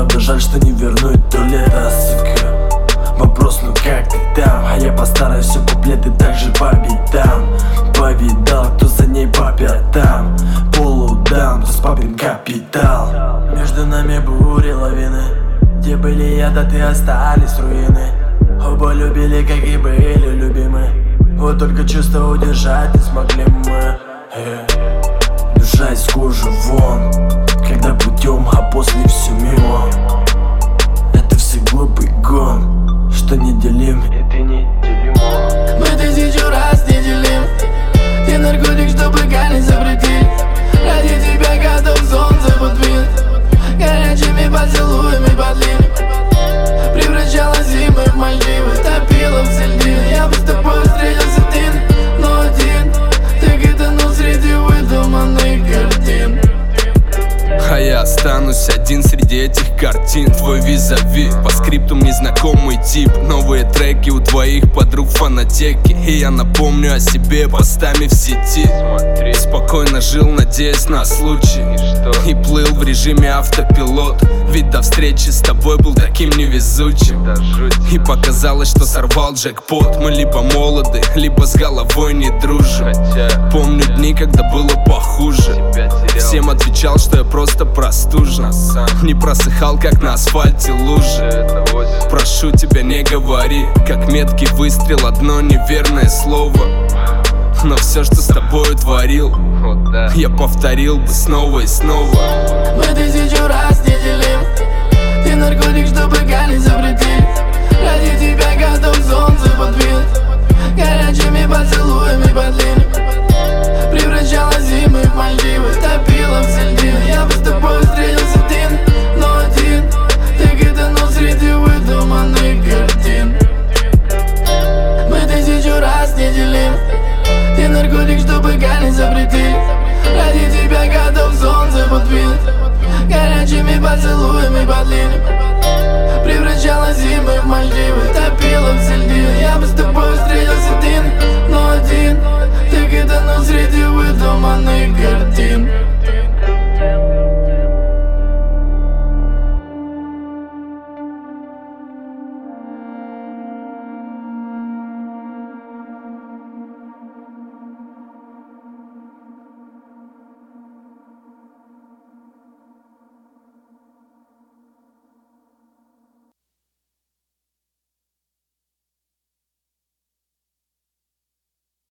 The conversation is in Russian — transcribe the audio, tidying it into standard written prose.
Правда жаль, что не вернуть то лето, сука. Вопрос, ну как ты там? А я постараюсь все куплеты также по битам. Повидал, кто за ней по пятам. Полудам, кто с папин капитал. Между нами бури, лавины. Где были яды, остались руины. Оба любили, как и были любимы. Вот только чувства удержать не смогли мы. Душа из кожи вон, когда путем, а после все мимо. Это все глупый гон, что не делим, и ты не делим. Мы тысячу раз не делим. Ты наркотик, что пока не запретили. Ради тебя готов солнце подвинуть. Горячими поцелуями подлили. Превращала зимы в Мальдивы. Топила в сельдины. Я бы с тобой встретился один, но один. Так это, но среди выдуманных картин. А я останусь один среди этих картин. Твой визави, по скриптум незнакомый тип. Новые треки у твоих подруг в фонотеке. И я напомню о себе постами в сети. Спокойно жил, надеясь на случай. И плыл в режиме автопилот. Ведь до встречи с тобой был таким невезучим. И показалось, что сорвал джекпот. Мы либо молоды, либо с головой не дружим. Помню дни, когда было похуже. Всем отвечал, что я просто простужен. Не просыхал, как на асфальте лужи. Прошу тебя, не говори, как меткий выстрел, одно неверное слово. Но все, что с тобой творил, я повторил бы снова и снова. Мы тысячу раз не делим. Ты наркотик, что пока не запретили. Ради тебя готов солнце подвинуть. Горячими поцелуями подлили. Превращала зимы в Мальдивы. Топила в сельдины. Я бы с тобой встретился один, но один. Так это, но среди выдуманных картин. Мы тысячу раз не делим. Ты наркотик, что пока не запретили. Ради тебя готов солнце подвинуть. Горячими поцелуями